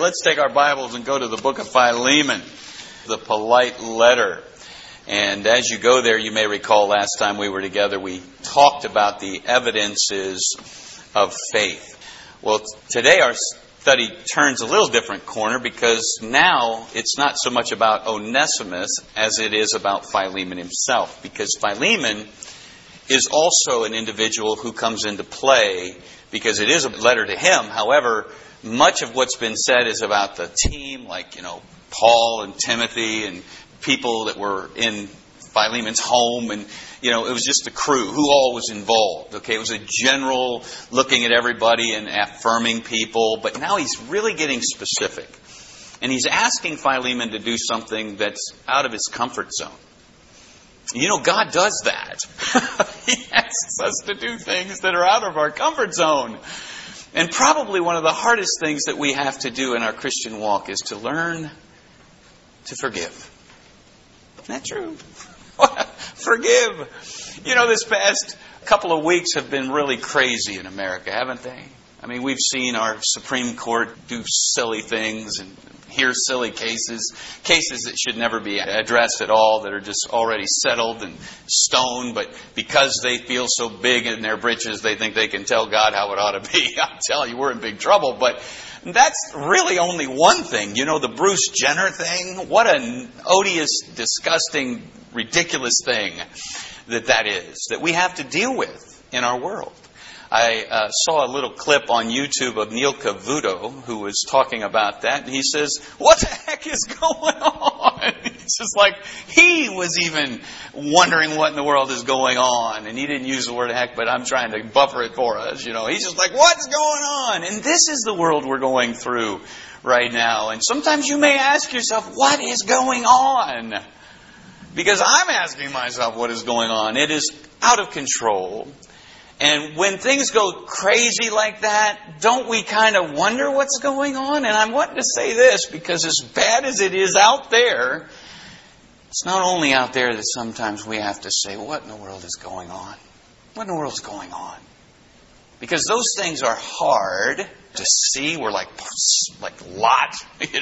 Let's take our Bibles and go to the book of Philemon, the polite letter. And as you go there, you may recall last time we were together, we talked about the evidences of faith. Well, today our study turns a little different corner because now it's not so much about Onesimus as it is about Philemon himself. Because Philemon is also an individual who comes into play because it is a letter to him. However, much of what's been said is about the team, like, Paul and Timothy and people that were in Philemon's home. And, it was just the crew, who all was involved. Okay, it was a general looking at everybody and affirming people. But now he's really getting specific. And he's asking Philemon to do something that's out of his comfort zone. God does that. He asks us to do things that are out of our comfort zone. And probably one of the hardest things that we have to do in our Christian walk is to learn to forgive. Isn't that true? Forgive. This past couple of weeks have been really crazy in America, haven't they? I mean, we've seen our Supreme Court do silly things and hear silly cases that should never be addressed at all, that are just already settled and stoned, but because they feel so big in their britches, they think they can tell God how it ought to be. I'm telling you, we're in big trouble. But that's really only one thing. The Bruce Jenner thing, what an odious, disgusting, ridiculous thing that is, that we have to deal with in our world. I saw a little clip on YouTube of Neil Cavuto who was talking about that. And he says, what the heck is going on? It's just like he was even wondering what in the world is going on. And he didn't use the word heck, but I'm trying to buffer it for us. He's just like, what's going on? And this is the world we're going through right now. And sometimes you may ask yourself, what is going on? Because I'm asking myself what is going on. It is out of control. And when things go crazy like that, don't we kind of wonder what's going on? And I'm wanting to say this because as bad as it is out there, it's not only out there that sometimes we have to say, what in the world is going on? What in the world is going on? Because those things are hard to see. We're like Lot,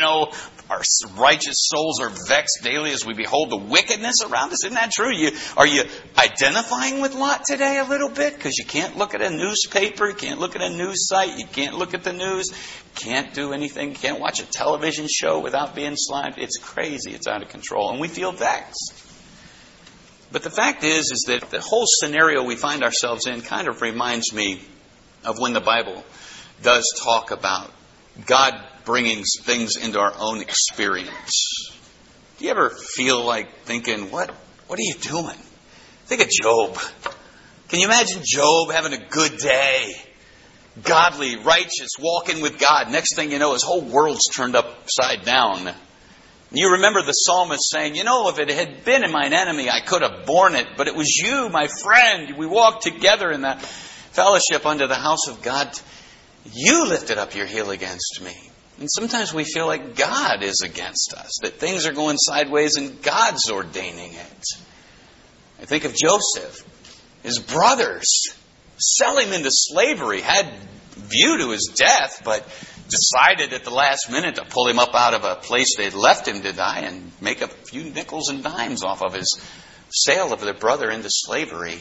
our righteous souls are vexed daily as we behold the wickedness around us. Isn't that true? Are you identifying with Lot today a little bit? Because you can't look at a newspaper, you can't look at a news site, you can't look at the news, can't do anything, can't watch a television show without being slimed. It's crazy, it's out of control, and we feel vexed. But the fact is that the whole scenario we find ourselves in kind of reminds me of when the Bible does talk about God bringing things into our own experience. Do you ever feel like thinking, what are you doing? Think of Job. Can you imagine Job having a good day? Godly, righteous, walking with God. Next thing you know, his whole world's turned upside down. You remember the psalmist saying, if it had been mine enemy, I could have borne it. But it was you, my friend. We walked together in that fellowship under the house of God. You lifted up your heel against me. And sometimes we feel like God is against us, that things are going sideways and God's ordaining it. I think of Joseph. His brothers sell him into slavery, had view to his death, but decided at the last minute to pull him up out of a place they'd left him to die and make a few nickels and dimes off of his sale of their brother into slavery.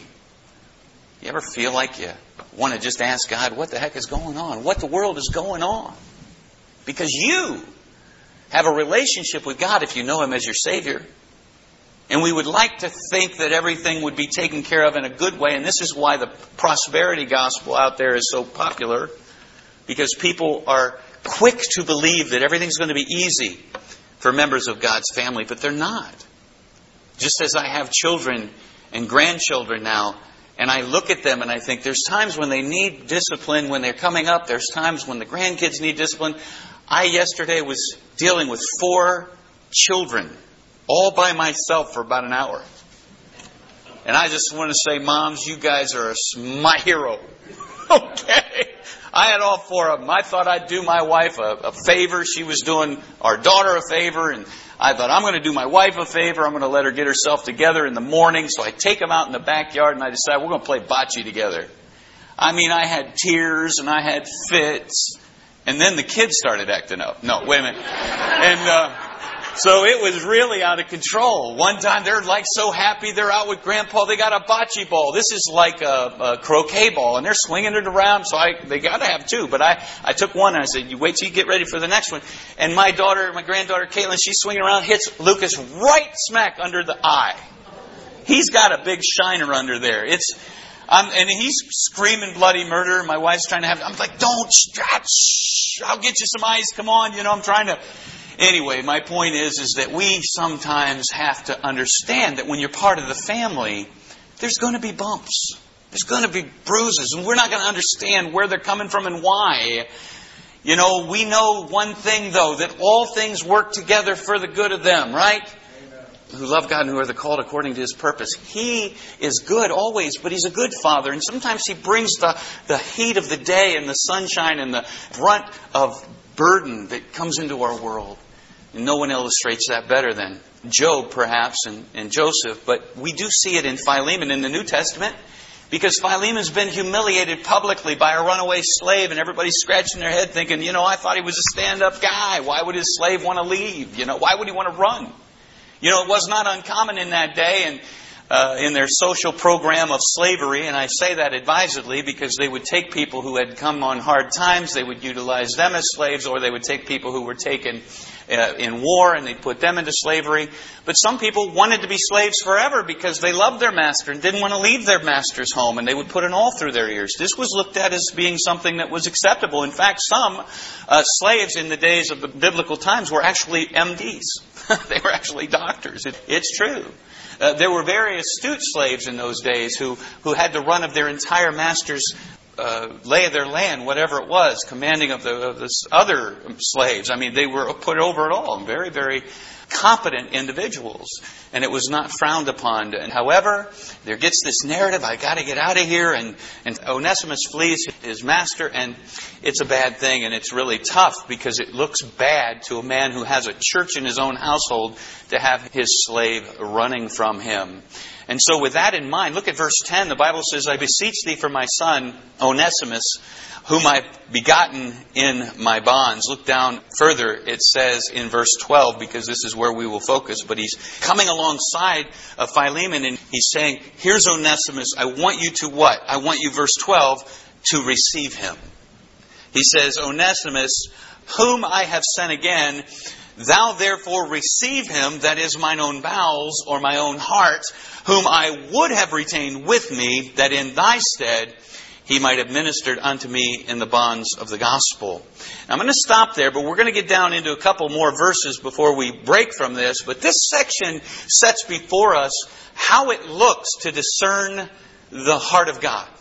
You ever feel like you want to just ask God, what the heck is going on? What the world is going on? Because you have a relationship with God if you know Him as your Savior. And we would like to think that everything would be taken care of in a good way. And this is why the prosperity gospel out there is so popular. Because people are quick to believe that everything's going to be easy for members of God's family. But they're not. Just as I have children and grandchildren now, and I look at them and I think there's times when they need discipline when they're coming up. There's times when the grandkids need discipline. I yesterday was dealing with 4 children all by myself for about an hour. And I just want to say, moms, you guys are my hero. Okay? I had all 4 of them. I thought I'd do my wife a favor. She was doing our daughter a favor. And I thought, I'm going to do my wife a favor. I'm going to let her get herself together in the morning. So I take them out in the backyard and I decide we're going to play bocce together. I mean, I had tears and I had fits. And then the kids started acting up. No, wait a minute. And so it was really out of control. One time they're like so happy they're out with Grandpa. They got a bocce ball. This is like a croquet ball, and they're swinging it around. So they got to have two. But I took one and I said, you wait till you get ready for the next one. And my granddaughter Caitlin, she's swinging around, hits Lucas right smack under the eye. He's got a big shiner under there. And he's screaming bloody murder. My wife's trying to I'm like, don't, I'll get you some ice. Come on. I'm trying to. Anyway, my point is that we sometimes have to understand that when you're part of the family, there's going to be bumps. There's going to be bruises. And we're not going to understand where they're coming from and why. We know one thing, though, that all things work together for the good of them, right? Who love God and who are the called according to His purpose. He is good always, but He's a good Father. And sometimes He brings the heat of the day and the sunshine and the brunt of burden that comes into our world. And no one illustrates that better than Job, perhaps, and Joseph. But we do see it in Philemon in the New Testament. Because Philemon's been humiliated publicly by a runaway slave. And everybody's scratching their head thinking, I thought he was a stand-up guy. Why would his slave want to leave? Why would he want to run? It was not uncommon in that day and in their social program of slavery, and I say that advisedly because they would take people who had come on hard times, they would utilize them as slaves, or they would take people who were taken in war and they'd put them into slavery. But some people wanted to be slaves forever because they loved their master and didn't want to leave their master's home, and they would put an awl through their ears. This was looked at as being something that was acceptable. In fact, some slaves in the days of the biblical times were actually MDs. They were actually doctors. It's true. There were very astute slaves in those days who had the run of their entire master's lay of their land, whatever it was, commanding of the other slaves. I mean, they were put over it all. Very, very competent individuals. And it was not frowned upon. And however, there gets this narrative, I got to get out of here. And Onesimus flees his master. And it's a bad thing. And it's really tough because it looks bad to a man who has a church in his own household to have his slave running from him. And so with that in mind, look at verse 10. The Bible says, I beseech thee for my son, Onesimus, whom I've begotten in my bonds. Look down further. It says in verse 12, because this is where we will focus, but he's coming alongside of Philemon and he's saying, here's Onesimus. I want you to what? I want you, verse 12, to receive him. He says, Onesimus, whom I have sent again, thou therefore receive him, that is mine own bowels or my own heart, whom I would have retained with me, that in thy stead he might have ministered unto me in the bonds of the gospel. Now, I'm going to stop there, but we're going to get down into a couple more verses before we break from this. But this section sets before us how it looks to discern the heart of God.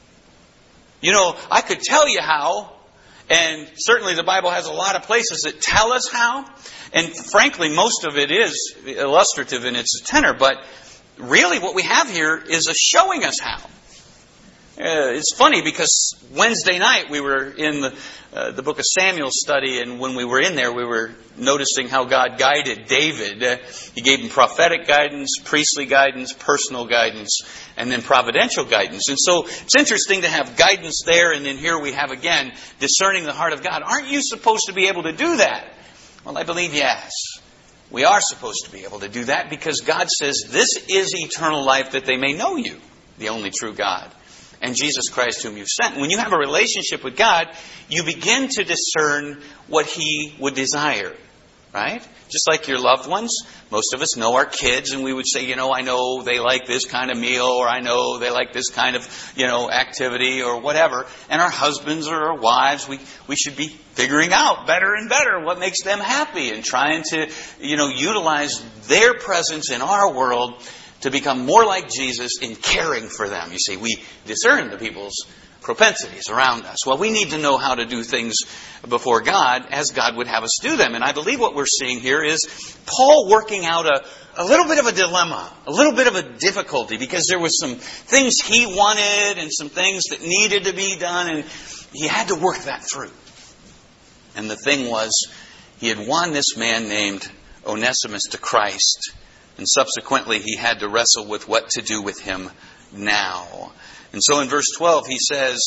I could tell you how, and certainly the Bible has a lot of places that tell us how. And frankly, most of it is illustrative in its tenor. But really what we have here is a showing us how. It's funny because Wednesday night we were in the book of Samuel study, and when we were in there we were noticing how God guided David. He gave him prophetic guidance, priestly guidance, personal guidance, and then providential guidance. And so it's interesting to have guidance there, and then here we have again discerning the heart of God. Aren't you supposed to be able to do that? Well, I believe yes. We are supposed to be able to do that because God says this is eternal life, that they may know you, the only true God, and Jesus Christ whom you've sent. When you have a relationship with God, you begin to discern what He would desire. Right? Just like your loved ones. Most of us know our kids and we would say, I know they like this kind of meal, or I know they like this kind of, activity or whatever. And our husbands or our wives, we should be figuring out better and better what makes them happy and trying to, utilize their presence in our world to become more like Jesus in caring for them. You see, we discern the people's propensities around us. Well, we need to know how to do things before God as God would have us do them. And I believe what we're seeing here is Paul working out a little bit of a dilemma, a little bit of a difficulty, because there was some things he wanted and some things that needed to be done, and he had to work that through. And the thing was, he had won this man named Onesimus to Christ, and subsequently he had to wrestle with what to do with him now. And so in verse 12 he says,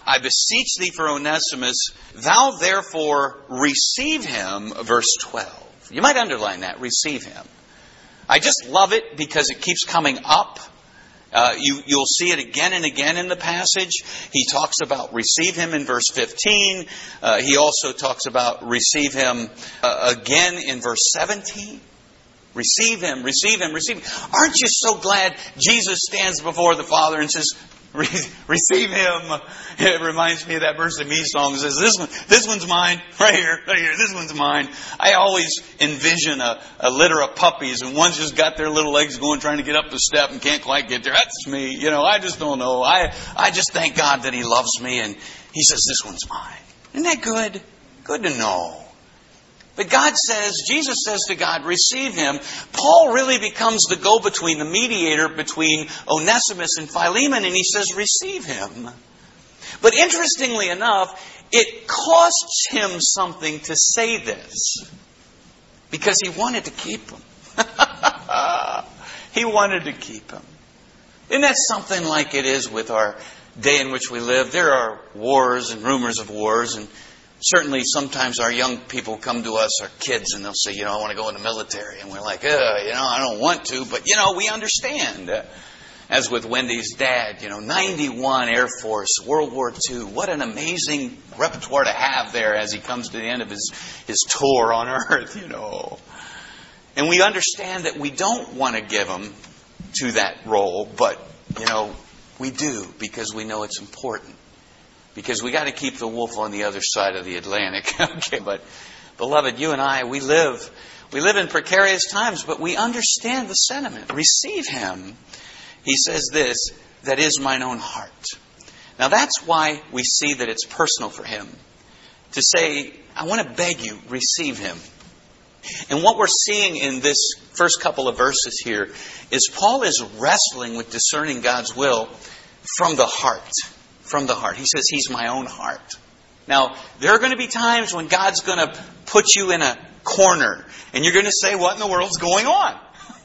I beseech thee for Onesimus, thou therefore receive him, verse 12. You might underline that, receive him. I just love it because it keeps coming up. You'll see it again and again in the passage. He talks about receive him in verse 15. He also talks about receive him again in verse 17. Receive him, receive him, receive him. Aren't you so glad Jesus stands before the Father and says, receive him? It reminds me of that Mercy Me song. It says, this one's mine. Right here, this one's mine. I always envision a litter of puppies and one's just got their little legs going trying to get up the step and can't quite get there. That's me. I just don't know. I just thank God that He loves me and He says, this one's mine. Isn't that good? Good to know. But God says, Jesus says to God, receive him. Paul really becomes the go-between, the mediator between Onesimus and Philemon, and he says, receive him. But interestingly enough, it costs him something to say this, because he wanted to keep him. He wanted to keep him. Isn't that something like it is with our day in which we live? There are wars and rumors of wars, and certainly sometimes our young people come to us, our kids, and they'll say, I want to go in the military. And we're like, I don't want to, but, we understand. As with Wendy's dad, 91 Air Force, World War II. What an amazing repertoire to have there as he comes to the end of his tour on Earth, And we understand that we don't want to give him to that role, but, we do because we know it's important. Because we got to keep the wolf on the other side of the Atlantic. Okay, but beloved, you and I, we live in precarious times, but we understand the sentiment. Receive him. He says this, that is mine own heart. Now that's why we see that it's personal for him. To say, I want to beg you, receive him. And what we're seeing in this first couple of verses here is Paul is wrestling with discerning God's will from the heart. From the heart. He says, He's my own heart. Now, there are going to be times when God's going to put you in a corner. And you're going to say, what in the world's going on?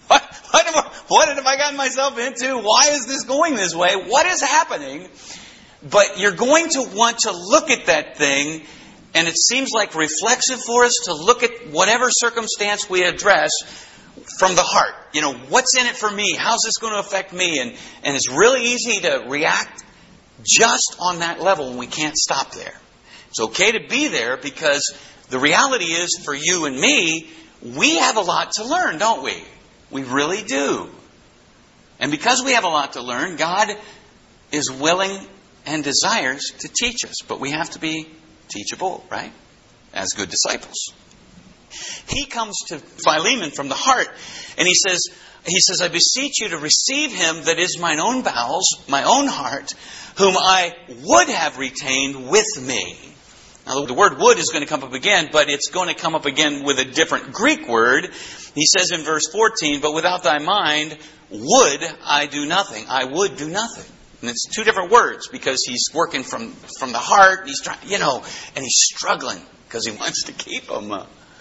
What have I gotten myself into? Why is this going this way? What is happening? But you're going to want to look at that thing. And it seems like reflexive for us to look at whatever circumstance we address from the heart. What's in it for me? How's this going to affect me? And it's really easy to react just on that level, and we can't stop there. It's okay to be there because the reality is for you and me, we have a lot to learn, don't we? We really do. And because we have a lot to learn, God is willing and desires to teach us. But we have to be teachable, right? As good disciples. He comes to Philemon from the heart, and he says, I beseech you to receive him that is mine own bowels, my own heart, whom I would have retained with me. Now, the word would is going to come up again, but it's going to come up again with a different Greek word. He says in verse 14, but without thy mind would I do nothing. I would do nothing. And it's two different words because he's working from the heart. He's trying, and he's struggling because he wants to keep them.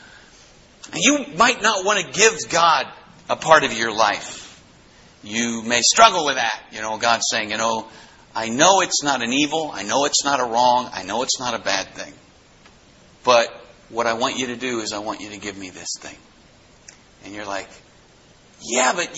You might not want to give God a part of your life. You may struggle with that. God's saying, I know it's not an evil. I know it's not a wrong. I know it's not a bad thing. But what I want you to do is I want you to give me this thing. And you're like, yeah, but.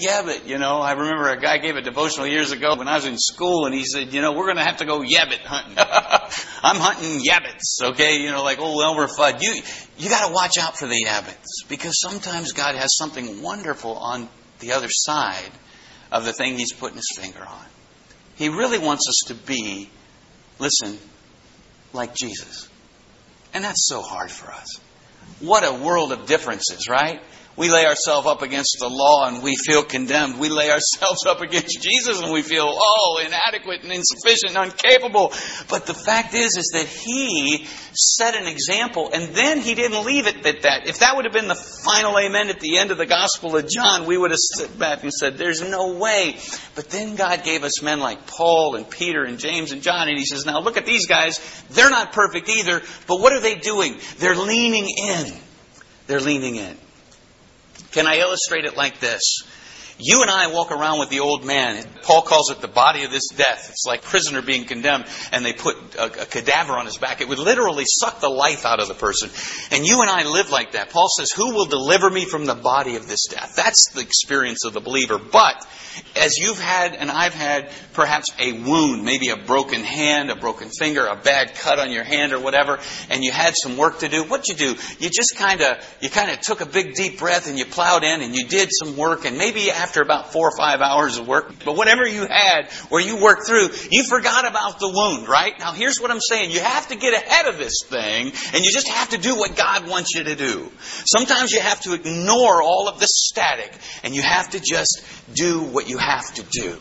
I remember a guy gave a devotional years ago when I was in school, and he said, we're going to have to go yabbit hunting. I'm hunting yabbits, okay? Like old Elmer Fudd. You got to watch out for the yabbits because sometimes God has something wonderful on the other side of the thing He's putting His finger on. He really wants us to be, listen, like Jesus. And that's so hard for us. What a world of differences, right? We lay ourselves up against the law and we feel condemned. We lay ourselves up against Jesus and we feel, inadequate and insufficient and incapable. But the fact is that He set an example, and then He didn't leave it at that. If that would have been the final amen at the end of the Gospel of John, we would have sat back and said, there's no way. But then God gave us men like Paul and Peter and James and John, and He says, now look at these guys. They're not perfect either, but what are they doing? They're leaning in. They're leaning in. Can I illustrate it like this? You and I walk around with the old man. Paul calls it the body of this death. It's like a prisoner being condemned, and they put a cadaver on his back. It would literally suck the life out of the person. And you and I live like that. Paul says, who will deliver me from the body of this death? That's the experience of the believer. But as you've had and I've had perhaps a wound, maybe a broken hand, a broken finger, a bad cut on your hand or whatever, and you had some work to do, what'd you do? You just kind of took a big deep breath and you plowed in and you did some work, and maybe after about 4 or 5 hours of work, but whatever you had where you worked through, you forgot about the wound, right? Now here's what I'm saying. You have to get ahead of this thing, and you just have to do what God wants you to do. Sometimes you have to ignore all of the static, and you have to just do what you have to do.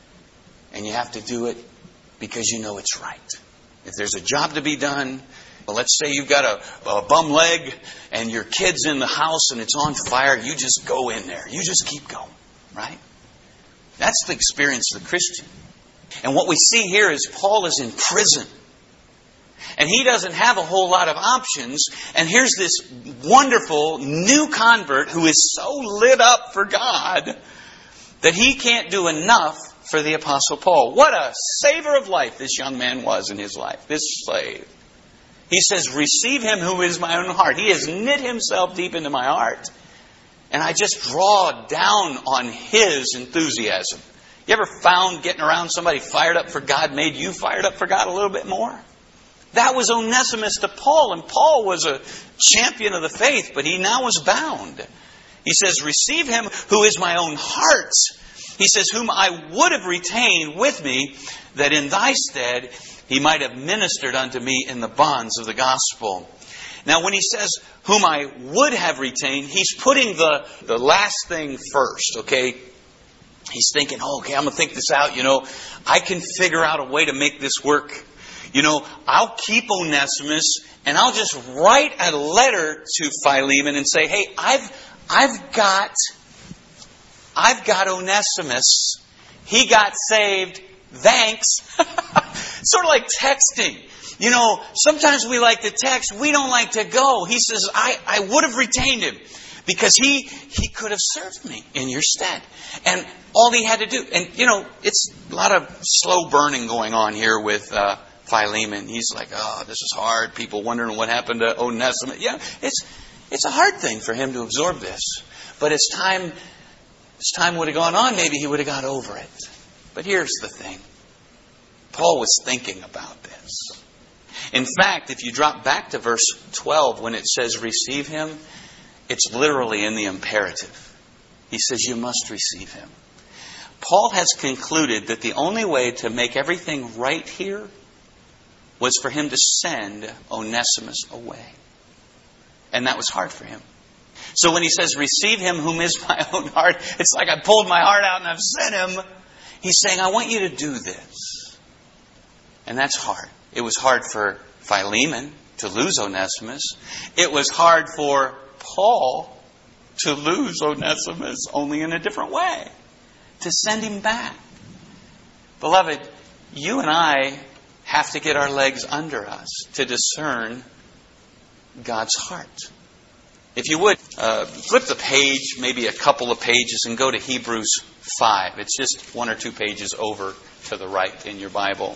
And you have to do it because you know it's right. If there's a job to be done, well, let's say you've got a bum leg and your kid's in the house and it's on fire, you just go in there. You just keep going, right? That's the experience of the Christian. And what we see here is Paul is in prison. And he doesn't have a whole lot of options. And here's this wonderful new convert who is so lit up for God that he can't do enough for the Apostle Paul. What a savor of life this young man was in his life, this slave. He says, receive him who is my own heart. He has knit himself deep into my heart. And I just draw down on his enthusiasm. You ever found getting around somebody fired up for God made you fired up for God a little bit more? That was Onesimus to Paul. And Paul was a champion of the faith, but he now was bound. He says, receive him who is my own heart. He says, whom I would have retained with me, that in thy stead he might have ministered unto me in the bonds of the gospel. Now, when he says, whom I would have retained, he's putting the last thing first, okay? He's thinking, okay, I'm going to think this out, I can figure out a way to make this work. I'll keep Onesimus, and I'll just write a letter to Philemon and say, hey, I've got Onesimus. He got saved. Thanks. Sort of like texting. Sometimes we like to text. We don't like to go. He says, I would have retained him because he could have served me in your stead. And all he had to do, and it's a lot of slow burning going on here with Philemon. He's like, oh, this is hard. People wondering what happened to Onesimus. Yeah, it's a hard thing for him to absorb this. But as time would have gone on, maybe he would have got over it. But here's the thing. Paul was thinking about this. In fact, if you drop back to verse 12, when it says receive him, it's literally in the imperative. He says you must receive him. Paul has concluded that the only way to make everything right here was for him to send Onesimus away. And that was hard for him. So when he says, receive him whom is my own heart, it's like I pulled my heart out and I've sent him. He's saying, I want you to do this. And that's hard. It was hard for Philemon to lose Onesimus. It was hard for Paul to lose Onesimus, only in a different way. To send him back. Beloved, you and I have to get our legs under us to discern God's heart. If you would, flip the page, maybe a couple of pages, and go to Hebrews 5. It's just 1 or 2 pages over to the right in your Bible.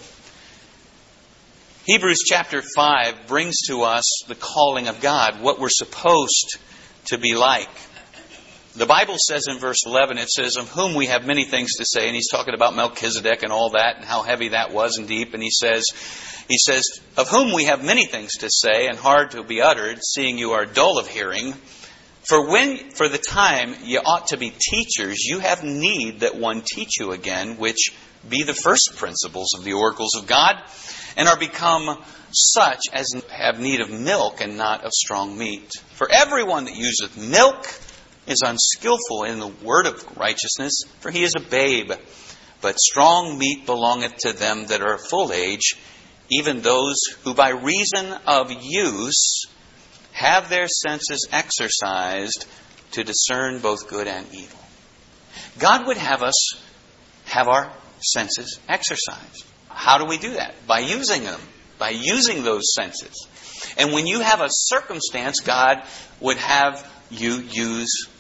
Hebrews chapter 5 brings to us the calling of God, what we're supposed to be like. The Bible says in verse 11, it says, of whom we have many things to say. And he's talking about Melchizedek and all that and how heavy that was and deep. And he says, of whom we have many things to say and hard to be uttered, seeing you are dull of hearing. For the time ye ought to be teachers, you have need that one teach you again, which be the first principles of the oracles of God, and are become such as have need of milk and not of strong meat. For everyone that useth milk is unskillful in the word of righteousness, for he is a babe. But strong meat belongeth to them that are of full age, even those who by reason of use have their senses exercised to discern both good and evil. God would have us have our senses exercised. How do we do that? By using them. By using those senses. And when you have a circumstance, God would have you use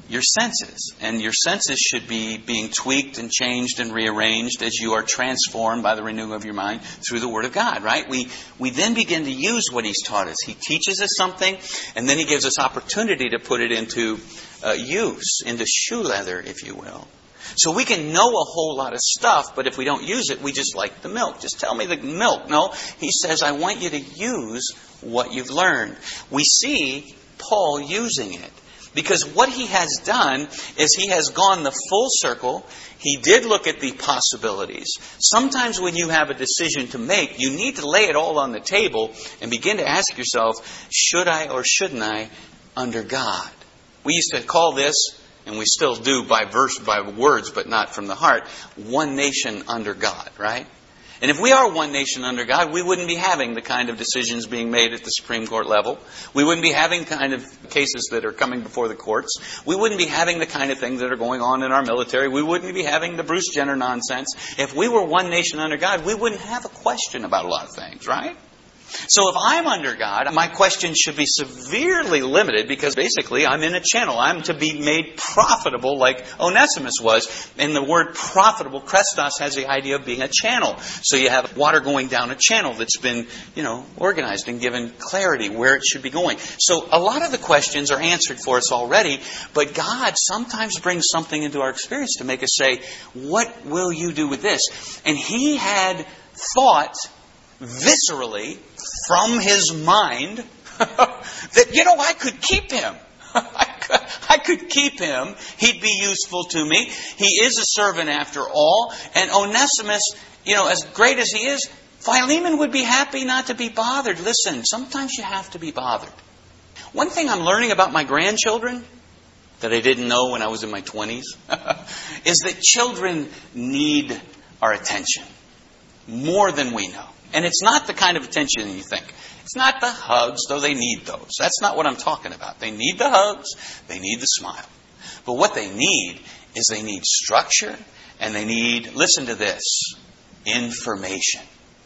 your senses. And your senses should be being tweaked and changed and rearranged as you are transformed by the renewing of your mind through the Word of God, right? We then begin to use what He's taught us. He teaches us something, and then He gives us opportunity to put it into use, into shoe leather, if you will. So we can know a whole lot of stuff, but if we don't use it, we just like the milk. Just tell me the milk. No, He says, I want you to use what you've learned. We see Paul using it. Because what he has done is he has gone the full circle. He did look at the possibilities. Sometimes when you have a decision to make, you need to lay it all on the table and begin to ask yourself, should I or shouldn't I under God? We used to call this, and we still do by words, but not from the heart, one nation under God, right? And if we are one nation under God, we wouldn't be having the kind of decisions being made at the Supreme Court level. We wouldn't be having the kind of cases that are coming before the courts. We wouldn't be having the kind of things that are going on in our military. We wouldn't be having the Bruce Jenner nonsense. If we were one nation under God, we wouldn't have a question about a lot of things, right? So if I'm under God, my questions should be severely limited because basically I'm in a channel. I'm to be made profitable like Onesimus was. And the word profitable, Christos, has the idea of being a channel. So you have water going down a channel that's been, organized and given clarity where it should be going. So a lot of the questions are answered for us already, but God sometimes brings something into our experience to make us say, what will you do with this? And He had thought viscerally from His mind that, I could keep him. I could keep him. He'd be useful to me. He is a servant after all. And Onesimus, as great as he is, Philemon would be happy not to be bothered. Listen, sometimes you have to be bothered. One thing I'm learning about my grandchildren that I didn't know when I was in my 20s is that children need our attention more than we know. And it's not the kind of attention you think. It's not the hugs, though they need those. That's not what I'm talking about. They need the hugs. They need the smile. But what they need is they need structure and they need, listen to this, information.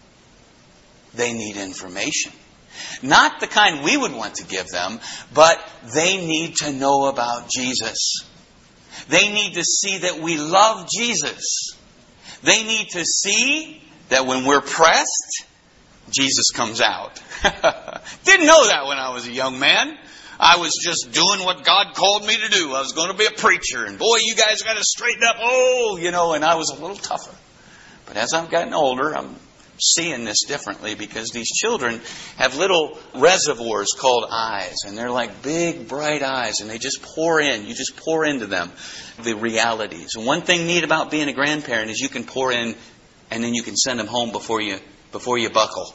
They need information. Not the kind we would want to give them, but they need to know about Jesus. They need to see that we love Jesus. They need to see that when we're pressed, Jesus comes out. Didn't know that when I was a young man. I was just doing what God called me to do. I was going to be a preacher. And boy, you guys got to straighten up. And I was a little tougher. But as I've gotten older, I'm seeing this differently because these children have little reservoirs called eyes. And they're like big, bright eyes. And they just pour in. You just pour into them the realities. And one thing neat about being a grandparent is you can pour in and then you can send them home before you buckle.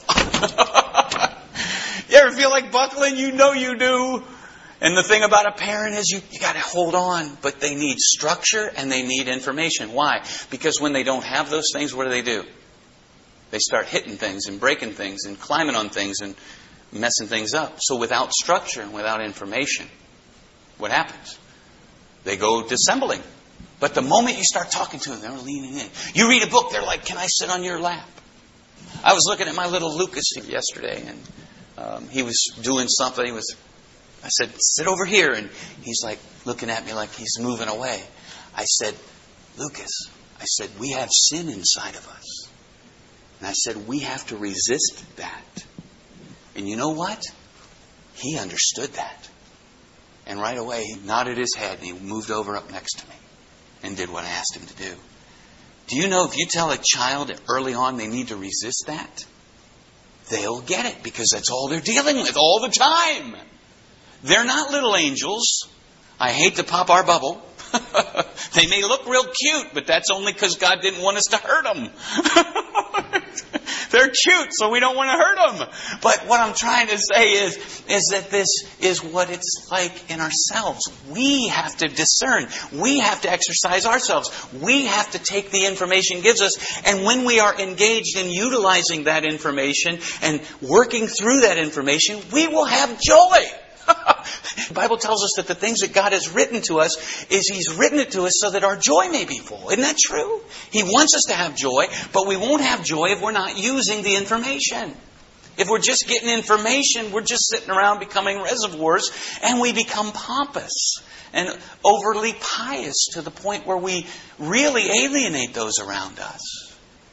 You ever feel like buckling? You know you do. And the thing about a parent is you got to hold on. But they need structure and they need information. Why? Because when they don't have those things, what do? They start hitting things and breaking things and climbing on things and messing things up. So without structure and without information, what happens? They go dissembling. But the moment you start talking to them, they're leaning in. You read a book, they're like, can I sit on your lap? I was looking at my little Lucas yesterday, and he was doing something. I said, sit over here. And he's like looking at me like he's moving away. I said, Lucas, we have sin inside of us. And I said, we have to resist that. And you know what? He understood that. And right away, he nodded his head and he moved over up next to me and did what I asked him to do. Do you know if you tell a child early on they need to resist that, they'll get it because that's all they're dealing with all the time. They're not little angels. I hate to pop our bubble. They may look real cute, but that's only because God didn't want us to hurt them. They're cute, so we don't want to hurt them. But what I'm trying to say is that this is what it's like in ourselves. We have to discern. We have to exercise ourselves. We have to take the information it gives us. And when we are engaged in utilizing that information and working through that information, we will have joy. The Bible tells us that the things that God has written to us is He's written it to us so that our joy may be full. Isn't that true? He wants us to have joy, but we won't have joy if we're not using the information. If we're just getting information, we're just sitting around becoming reservoirs, and we become pompous and overly pious to the point where we really alienate those around us.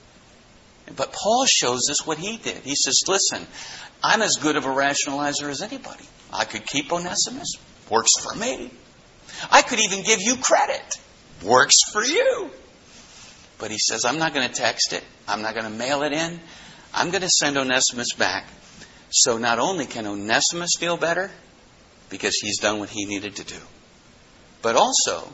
But Paul shows us what he did. He says, listen, I'm as good of a rationalizer as anybody. I could keep Onesimus. Works for me. I could even give you credit. Works for you. But he says, I'm not going to text it. I'm not going to mail it in. I'm going to send Onesimus back. So not only can Onesimus feel better, because he's done what he needed to do, but also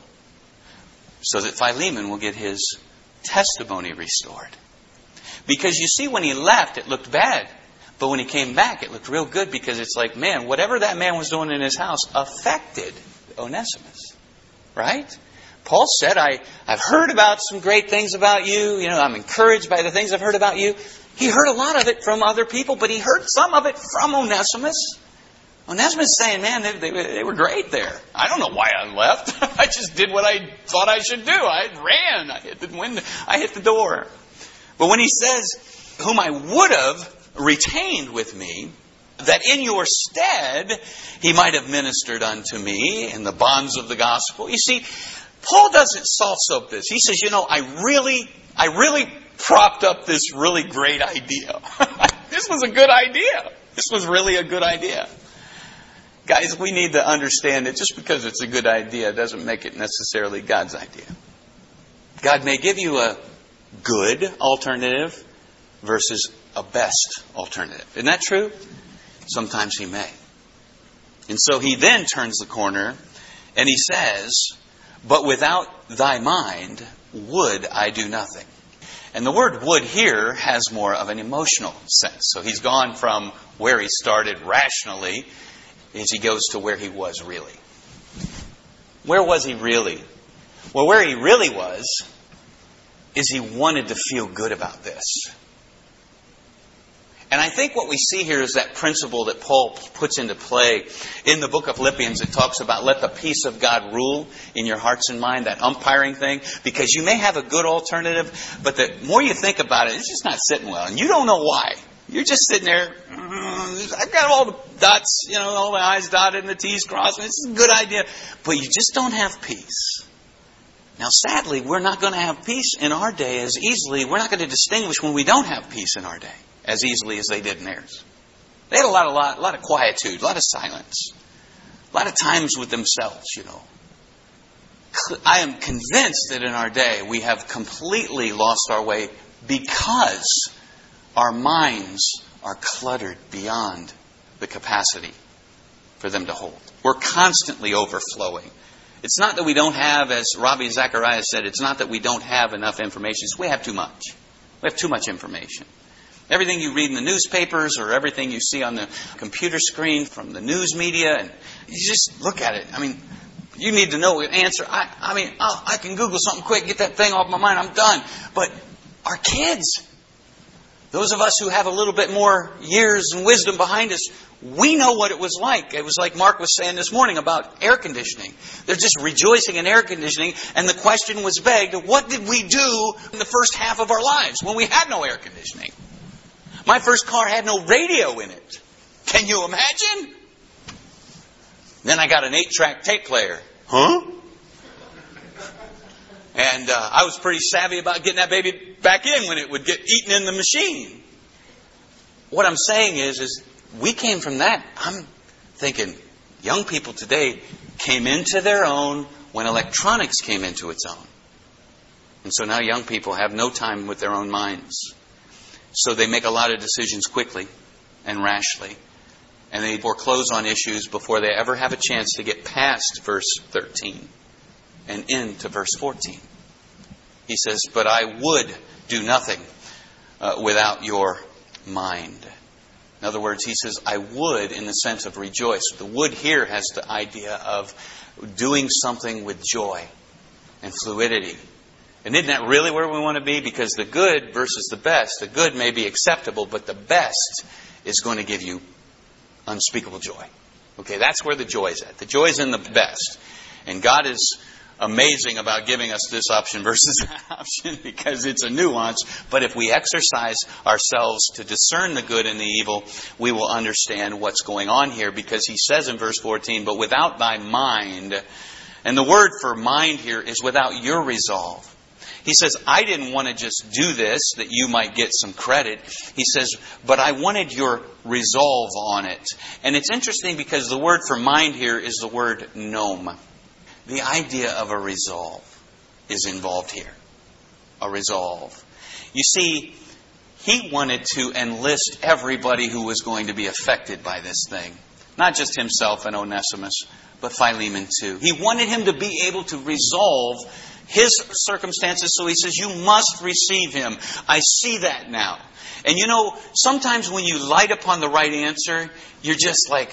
so that Philemon will get his testimony restored. Because you see, when he left, it looked bad. But when he came back, it looked real good, because it's like, man, whatever that man was doing in his house affected Onesimus. Right? Paul said, I've heard about some great things about you. I'm encouraged by the things I've heard about you. He heard a lot of it from other people, but he heard some of it from Onesimus. Onesimus is saying, man, they were great there. I don't know why I left. I just did what I thought I should do. I ran. I hit the window. I hit the door. But when he says, whom I would have retained with me, that in your stead he might have ministered unto me in the bonds of the gospel. You see, Paul doesn't soft soap this. He says, I really propped up this really great idea. This was a good idea. This was really a good idea. Guys, we need to understand that just because it's a good idea doesn't make it necessarily God's idea. God may give you a good alternative versus a best alternative. Isn't that true? Sometimes He may. And so He then turns the corner and He says, but without thy mind would I do nothing. And the word would here has more of an emotional sense. So he's gone from where he started rationally as he goes to where he was really. Where was he really? Well, where he really was is he wanted to feel good about this. And I think what we see here is that principle that Paul puts into play in the book of Philippians. It talks about let the peace of God rule in your hearts and mind, that umpiring thing. Because you may have a good alternative, but the more you think about it, it's just not sitting well. And you don't know why. You're just sitting there, I've got all the dots, all the I's dotted and the T's crossed. And it's a good idea. But you just don't have peace. Now, sadly, we're not going to have peace in our day as easily. We're not going to distinguish when we don't have peace in our day as easily as they did in theirs. They had a lot of quietude, a lot of silence, a lot of times with themselves, I am convinced that in our day we have completely lost our way because our minds are cluttered beyond the capacity for them to hold. We're constantly overflowing. It's not that we don't have, as Ravi Zacharias said, it's not that we don't have enough information. It's we have too much. We have too much information. Everything you read in the newspapers or everything you see on the computer screen from the news media, and you just look at it. You need to know the answer. I can Google something quick, get that thing off my mind, I'm done. But our kids, those of us who have a little bit more years and wisdom behind us, we know what it was like. It was like Mark was saying this morning about air conditioning. They're just rejoicing in air conditioning, and the question was begged, what did we do in the first half of our lives when we had no air conditioning? My first car had no radio in it. Can you imagine? Then I got an 8-track tape player. Huh? And I was pretty savvy about getting that baby back in when it would get eaten in the machine. What I'm saying is we came from that. I'm thinking young people today came into their own when electronics came into its own. And so now young people have no time with their own minds. So they make a lot of decisions quickly and rashly. And they foreclose on issues before they ever have a chance to get past verse 13 and into verse 14. He says, but I would do nothing without your mind. In other words, he says, I would in the sense of rejoice. The would here has the idea of doing something with joy and fluidity. And isn't that really where we want to be? Because the good versus the best, the good may be acceptable, but the best is going to give you unspeakable joy. Okay, that's where the joy is at. The joy is in the best. And God is amazing about giving us this option versus that option because it's a nuance. But if we exercise ourselves to discern the good and the evil, we will understand what's going on here, because he says in verse 14, but without thy mind, and the word for mind here is without your resolve. He says, I didn't want to just do this that you might get some credit. He says, but I wanted your resolve on it. And it's interesting because the word for mind here is the word nom. The idea of a resolve is involved here. A resolve. You see, he wanted to enlist everybody who was going to be affected by this thing. Not just himself and Onesimus, but Philemon too. He wanted him to be able to resolve his circumstances, so he says, you must receive him. I see that now. And you know, sometimes when you light upon the right answer, you're just like,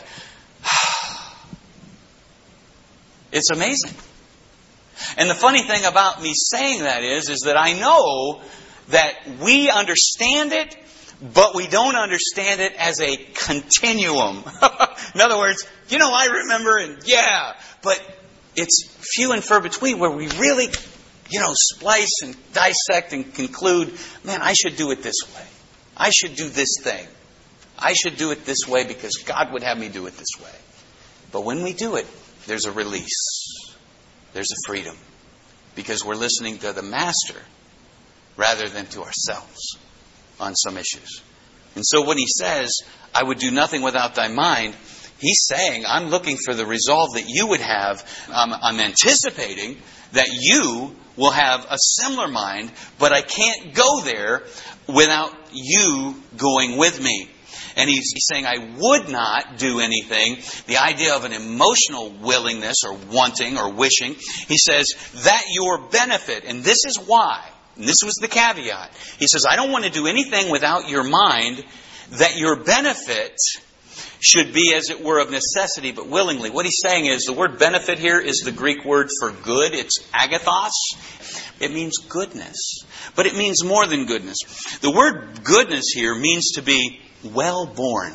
it's amazing. And the funny thing about me saying that is that I know that we understand it, but we don't understand it as a continuum. In other words, I remember, and but it's few and far between where we really, splice and dissect and conclude, man, I should do it this way. I should do this thing. I should do it this way because God would have me do it this way. But when we do it, there's a release. There's a freedom. Because we're listening to the Master rather than to ourselves on some issues. And so when he says, I would do nothing without thy mind, he's saying, I'm looking for the resolve that you would have. I'm anticipating that you will have a similar mind, but I can't go there without you going with me. And he's saying, I would not do anything. The idea of an emotional willingness or wanting or wishing. He says, that your benefit, and this is why, and this was the caveat. He says, I don't want to do anything without your mind, that your benefit should be, as it were, of necessity, but willingly. What he's saying is, the word benefit here is the Greek word for good. It's agathos. It means goodness. But it means more than goodness. The word goodness here means to be well-born,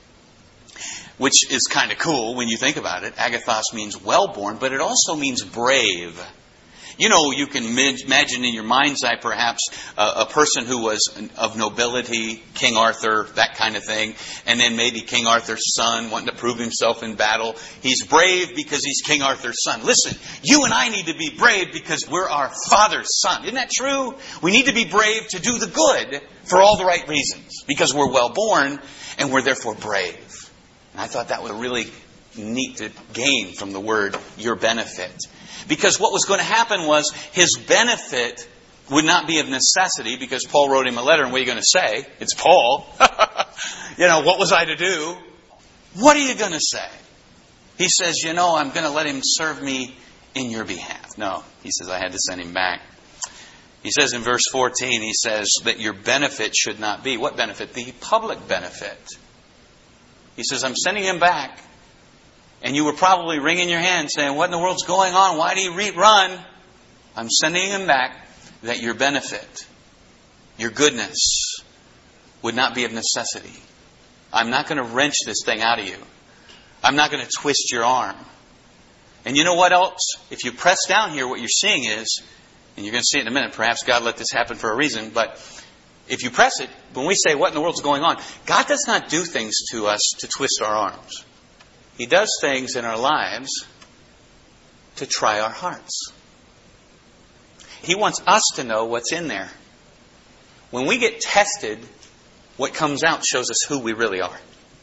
which is kind of cool when you think about it. Agathos means well-born, but it also means brave. You can imagine in your mind's eye perhaps a person who was of nobility, King Arthur, that kind of thing. And then maybe King Arthur's son wanting to prove himself in battle. He's brave because he's King Arthur's son. Listen, you and I need to be brave because we're our father's son. Isn't that true? We need to be brave to do the good for all the right reasons. Because we're well born and we're therefore brave. And I thought that was really neat to gain from the word your benefit. Because what was going to happen was his benefit would not be of necessity, because Paul wrote him a letter, and what are you going to say? It's Paul. What was I to do? What are you going to say? He says, I'm going to let him serve me in your behalf. No, he says, I had to send him back. He says in verse 14, he says that your benefit should not be. What benefit? The public benefit. He says, I'm sending him back. And you were probably wringing your hands saying, what in the world's going on? Why do you run? I'm sending him back that your benefit, your goodness, would not be of necessity. I'm not going to wrench this thing out of you. I'm not going to twist your arm. And you know what else? If you press down here, what you're seeing is, and you're going to see it in a minute, perhaps God let this happen for a reason, but if you press it, when we say, what in the world's going on? God does not do things to us to twist our arms. He does things in our lives to try our hearts. He wants us to know what's in there. When we get tested, what comes out shows us who we really are.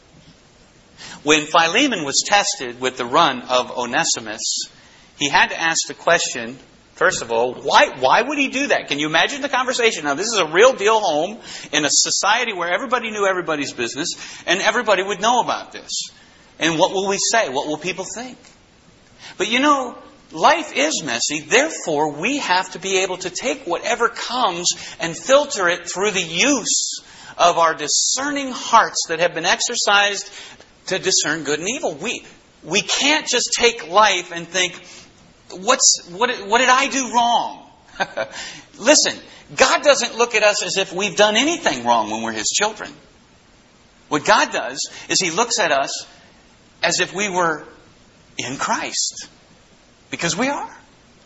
When Philemon was tested with the run of Onesimus, he had to ask the question, first of all, why would he do that? Can you imagine the conversation? Now, this is a real deal home in a society where everybody knew everybody's business, and everybody would know about this. And what will we say? What will people think? But life is messy. Therefore, we have to be able to take whatever comes and filter it through the use of our discerning hearts that have been exercised to discern good and evil. We can't just take life and think, what did I do wrong? Listen, God doesn't look at us as if we've done anything wrong when we're His children. What God does is He looks at us as if we were in Christ. Because we are.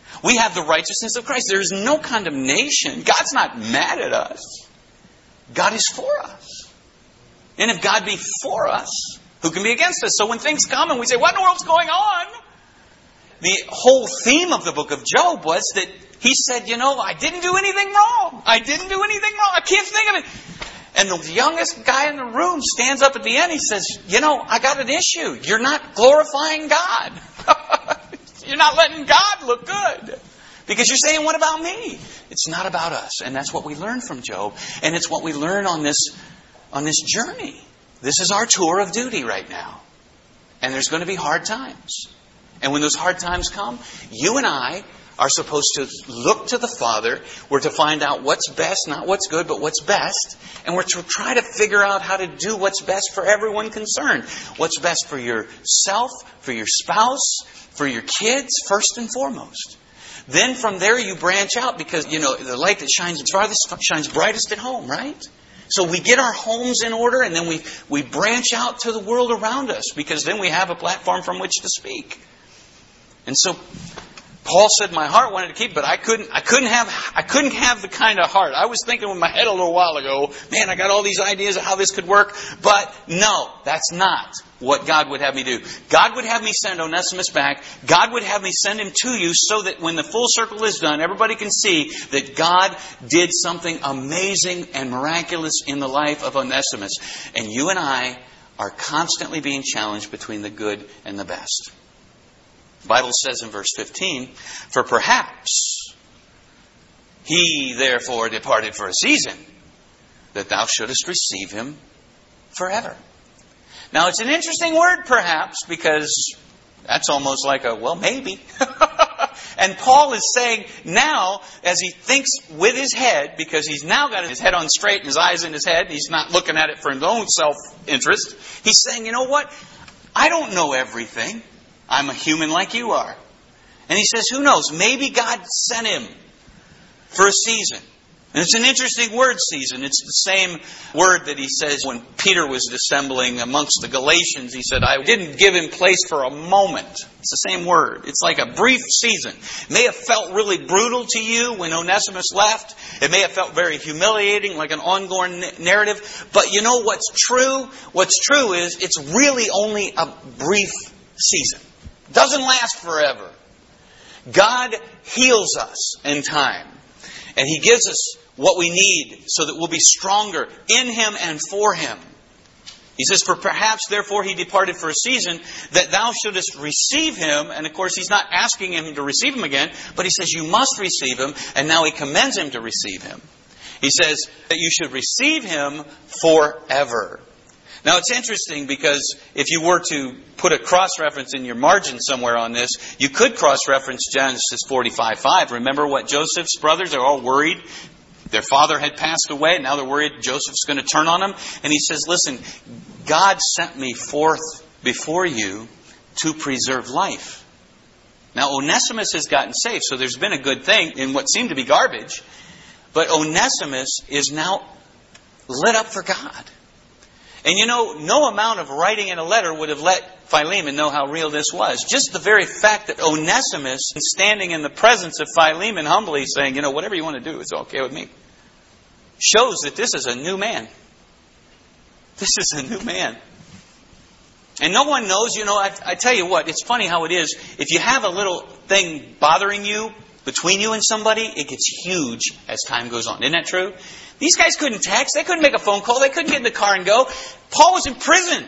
We have the righteousness of Christ. There is no condemnation. God's not mad at us. God is for us. And if God be for us, who can be against us? So when things come and we say, what in the world's going on? The whole theme of the book of Job was that he said, I didn't do anything wrong. I didn't do anything wrong. I can't think of it. And the youngest guy in the room stands up at the end. He says, I got an issue. You're not glorifying God. You're not letting God look good. Because you're saying, what about me? It's not about us. And that's what we learn from Job. And it's what we learn on this journey. This is our tour of duty right now. And there's going to be hard times. And when those hard times come, you and I are supposed to look to the Father. We're to find out what's best, not what's good, but what's best. And we're to try to figure out how to do what's best for everyone concerned. What's best for yourself, for your spouse, for your kids, first and foremost. Then from there you branch out because, the light that shines farthest shines brightest at home, right? So we get our homes in order and then we branch out to the world around us because then we have a platform from which to speak. And so Paul said my heart wanted to keep, but I couldn't have the kind of heart. I was thinking in my head a little while ago, man, I got all these ideas of how this could work. But no, that's not what God would have me do. God would have me send Onesimus back. God would have me send him to you so that when the full circle is done, everybody can see that God did something amazing and miraculous in the life of Onesimus. And you and I are constantly being challenged between the good and the best. The Bible says in verse 15, for perhaps he therefore departed for a season, that thou shouldest receive him forever. Now it's an interesting word, perhaps, because that's almost like maybe. And Paul is saying now, as he thinks with his head, because he's now got his head on straight and his eyes in his head, and he's not looking at it for his own self-interest, he's saying, you know what? I don't know everything. I'm a human like you are. And he says, who knows? Maybe God sent him for a season. And it's an interesting word, season. It's the same word that he says when Peter was dissembling amongst the Galatians. He said, I didn't give him place for a moment. It's the same word. It's like a brief season. It may have felt really brutal to you when Onesimus left. It may have felt very humiliating, like an ongoing narrative. But you know what's true? What's true is it's really only a brief season. It doesn't last forever. God heals us in time. And He gives us what we need so that we'll be stronger in Him and for Him. He says, for perhaps, therefore, He departed for a season, that thou shouldest receive Him. And of course, He's not asking him to receive Him again, but He says, you must receive Him. And now He commends him to receive Him. He says that you should receive Him forever. Now, it's interesting because if you were to put a cross-reference in your margin somewhere on this, you could cross-reference Genesis 45:5. Remember what Joseph's brothers are all worried? Their father had passed away. Now they're worried Joseph's going to turn on them. And he says, listen, God sent me forth before you to preserve life. Now, Onesimus has gotten saved, so there's been a good thing in what seemed to be garbage. But Onesimus is now lit up for God. And you know, no amount of writing in a letter would have let Philemon know how real this was. Just the very fact that Onesimus is standing in the presence of Philemon humbly saying, you know, whatever you want to do, it's okay with me, shows that this is a new man. This is a new man. And no one knows, you know, I tell you what, it's funny how it is. If you have a little thing bothering you, between you and somebody, it gets huge as time goes on. Isn't that true? These guys couldn't text. They couldn't make a phone call. They couldn't get in the car and go. Paul was in prison.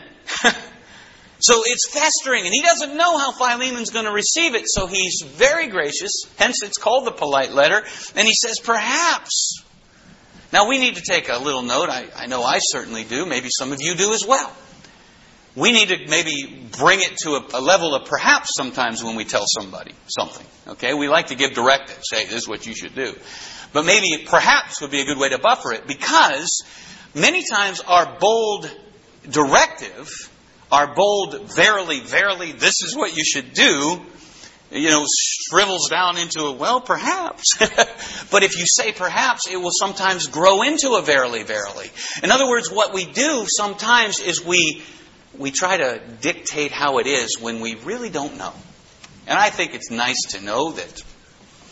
So it's festering. And he doesn't know how Philemon's going to receive it. So he's very gracious. Hence it's called the polite letter. And he says, perhaps. Now we need to take a little note. I know I certainly do. Maybe some of you do as well. We need to maybe bring it to a level of perhaps sometimes when we tell somebody something. Okay? We like to give directives. Hey, this is what you should do. But maybe perhaps would be a good way to buffer it, because many times our bold directive, our bold verily, verily, this is what you should do, you know, shrivels down into a, well, perhaps. But if you say perhaps, it will sometimes grow into a verily, verily. In other words, what we do sometimes is we try to dictate how it is when we really don't know. And I think it's nice to know that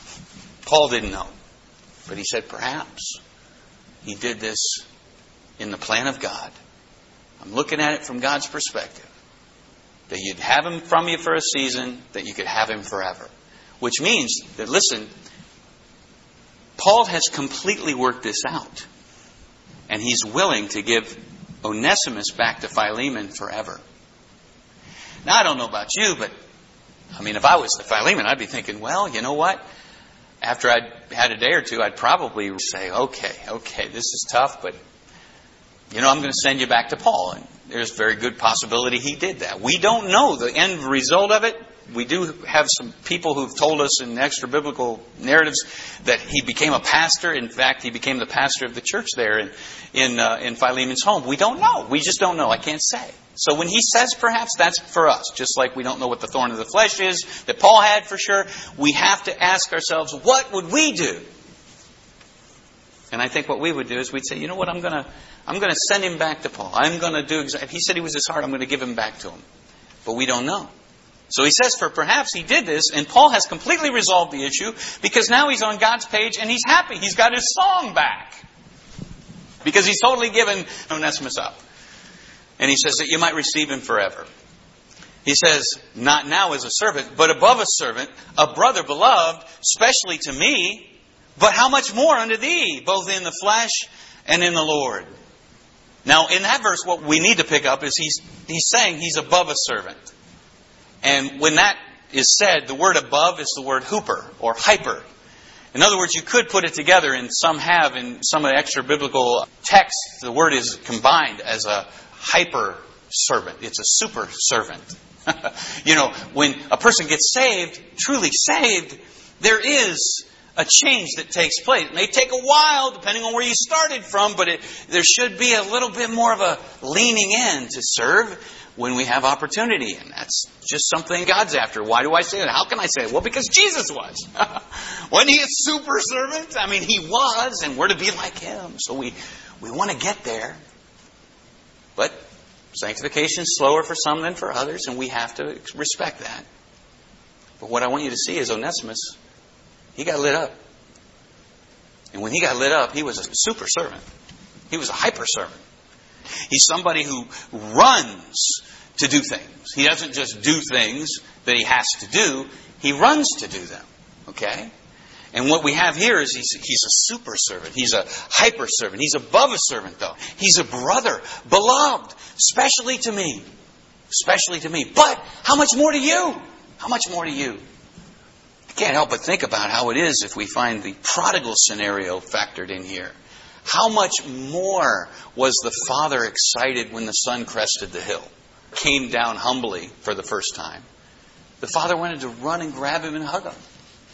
Paul didn't know. But he said, perhaps he did this in the plan of God. I'm looking at it from God's perspective. That you'd have him from you for a season, that you could have him forever. Which means that, listen, Paul has completely worked this out. And he's willing to give Onesimus back to Philemon forever. Now, I don't know about you, but if I was the Philemon, I'd be thinking, well, you know what? After I'd had a day or two, I'd probably say, okay, this is tough, but, I'm going to send you back to Paul. And there's a very good possibility he did that. We don't know the end result of it. We do have some people who've told us in extra biblical narratives that he became a pastor. In fact, he became the pastor of the church there in Philemon's home. We don't know. We just don't know. I can't say. So when he says perhaps, that's for us. Just like we don't know what the thorn of the flesh is that Paul had for sure. We have to ask ourselves, what would we do? And I think what we would do is we'd say, you know what, I'm going to send him back to Paul. I'm going to do exactly. If he said he was his heart, I'm going to give him back to him. But we don't know. So he says, for perhaps he did this, and Paul has completely resolved the issue because now he's on God's page and he's happy. He's got his song back. Because he's totally given Onesimus up. And he says that you might receive him forever. He says, not now as a servant, but above a servant, a brother beloved, specially to me, but how much more unto thee, both in the flesh and in the Lord. Now, in that verse, what we need to pick up is he's saying he's above a servant. And when that is said, the word above is the word hooper or hyper. In other words, you could put it together, and some have in some of the extra biblical texts, the word is combined as a hyper servant. It's a super servant. When a person gets saved, truly saved, there is a change that takes place. It may take a while, depending on where you started from, but there should be a little bit more of a leaning in to serve when we have opportunity. And that's just something God's after. Why do I say that? How can I say it? Well, because Jesus was. Wasn't he a super servant? He was, and we're to be like him. So we want to get there. But sanctification is slower for some than for others, and we have to respect that. But what I want you to see is Onesimus, he got lit up. And when he got lit up, he was a super servant. He was a hyper servant. He's somebody who runs to do things. He doesn't just do things that he has to do. He runs to do them. Okay? And what we have here is he's a super servant. He's a hyper servant. He's above a servant, though. He's a brother, beloved, specially to me. Especially to me. But how much more to you? How much more to you? I can't help but think about how it is if we find the prodigal scenario factored in here. How much more was the father excited when the son crested the hill? Came down humbly for the first time. The father wanted to run and grab him and hug him.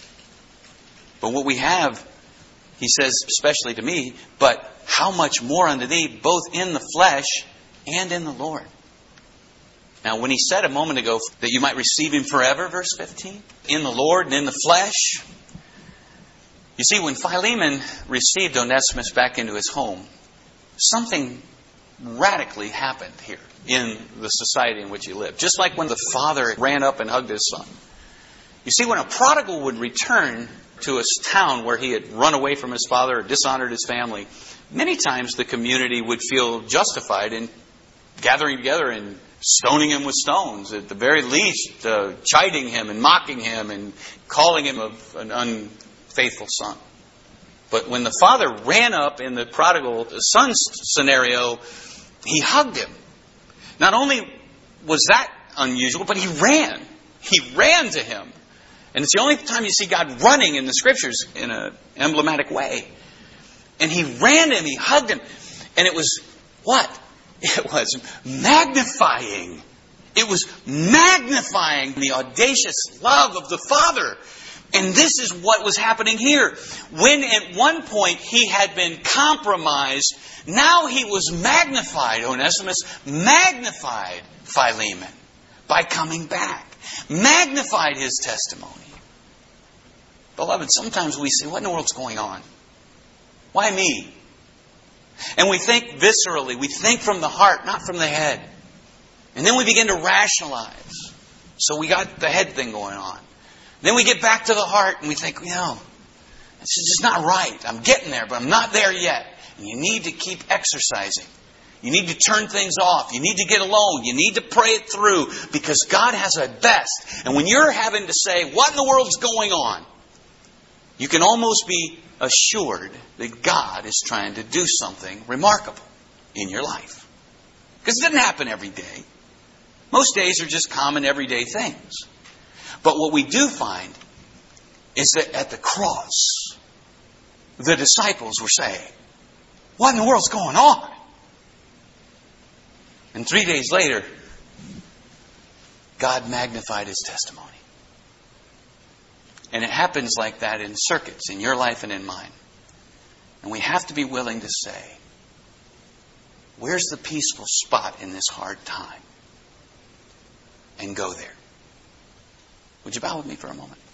But what we have, he says, especially to me, but how much more unto thee, both in the flesh and in the Lord. Now, when he said a moment ago that you might receive him forever, verse 15, in the Lord and in the flesh. You see, when Philemon received Onesimus back into his home, something radically happened here in the society in which he lived. Just like when the father ran up and hugged his son. You see, when a prodigal would return to a town where he had run away from his father or dishonored his family, many times the community would feel justified in gathering together and stoning him with stones. At the very least, chiding him and mocking him and calling him an unfaithful son. But when the father ran up in the prodigal son scenario, he hugged him. Not only was that unusual, but he ran. He ran to him. And it's the only time you see God running in the Scriptures in an emblematic way. And he ran to him, he hugged him. And it was what? It was magnifying. It was magnifying the audacious love of the Father. And this is what was happening here. When at one point he had been compromised, now he was magnified. Onesimus magnified Philemon by coming back. Magnified his testimony. Beloved, sometimes we say, what in the world's going on? Why me? And we think viscerally. We think from the heart, not from the head. And then we begin to rationalize. So we got the head thing going on. Then we get back to the heart and we think, This is just not right. I'm getting there, but I'm not there yet. And you need to keep exercising. You need to turn things off. You need to get alone. You need to pray it through because God has a best. And when you're having to say, what in the world's going on? You can almost be assured that God is trying to do something remarkable in your life. Because it doesn't happen every day. Most days are just common everyday things. But what we do find is that at the cross, the disciples were saying, what in the world's going on? And 3 days later, God magnified His testimony. And it happens like that in circuits, in your life and in mine. And we have to be willing to say, where's the peaceful spot in this hard time? And go there. Would you bow with me for a moment?